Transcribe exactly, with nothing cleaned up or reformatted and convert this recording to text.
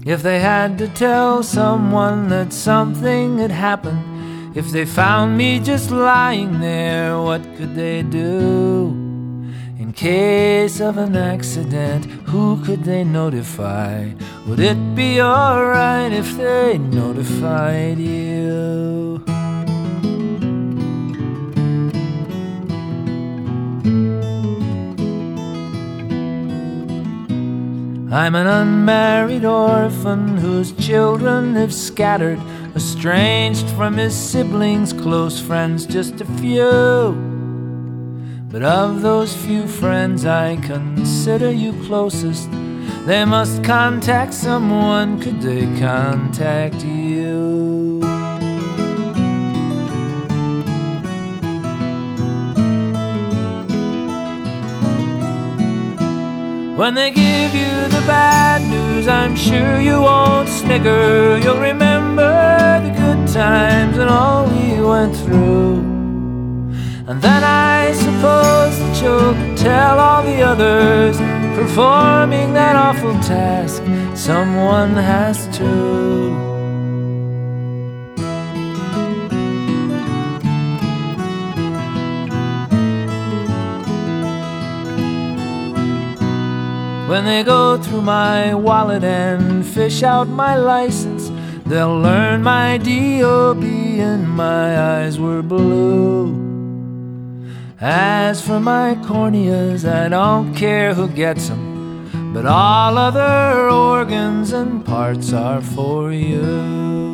If they had to tell someone that something had happened, if they found me just lying there, what could they do? In case of an accident, who could they notify? Would it be alright if they notified you? I'm an unmarried orphan whose children have scattered, estranged from his siblings, close friends, just a few. But of those few friends I consider you closest. They must contact someone. Could they contact you? When they give you the bad news, I'm sure you won't snicker. You'll remember the good times and all we went through. And then I suppose that you'll tell all the others, performing that awful task, someone has to. When they go through my wallet and fish out my license, they'll learn my D O B and my eyes were blue. As for my corneas, I don't care who gets them, but all other organs and parts are for you.